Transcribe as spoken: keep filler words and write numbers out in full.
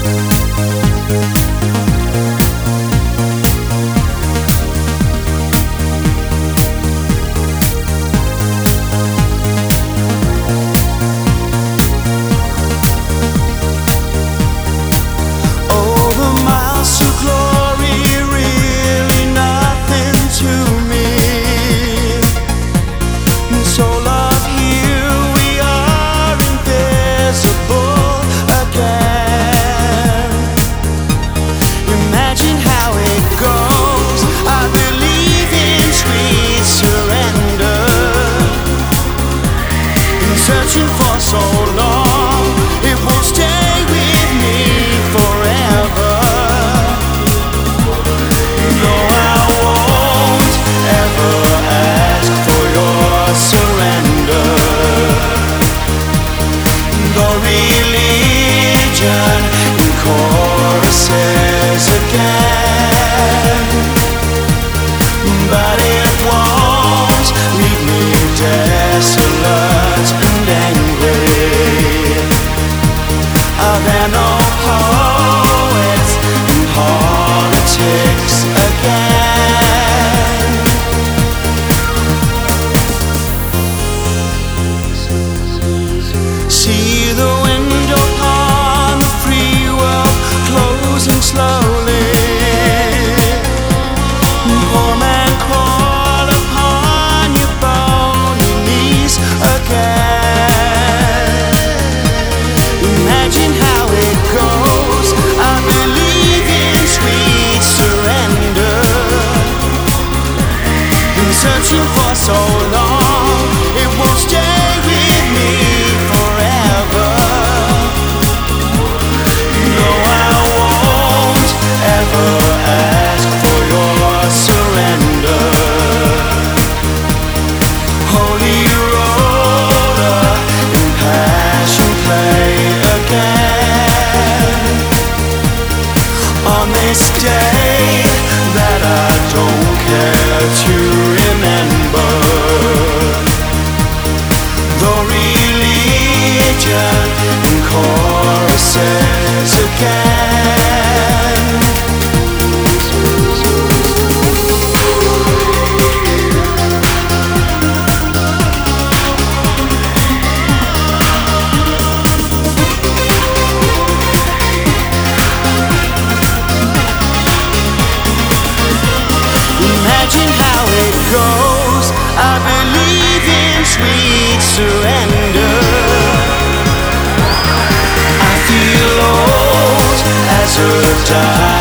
Searching for so long, it won't stay with me forever. No, I won't ever ask for your surrender. The religion in choruses again, but it won't leave me desolate and angry. Are there no poets in politics again? See the window upon the free world closing slowly. Poor man, crawl upon your bony knees again. Imagine how it goes. I believe in sweet surrender. Been searching for so long, it won't stay with me forever. No, I won't ever ask for your surrender. Holy roller in passion play again. On this day that I don't care to remember, the religion in choruses again. Imagine how it goes. I believe in sweet surrender. I feel old as a die.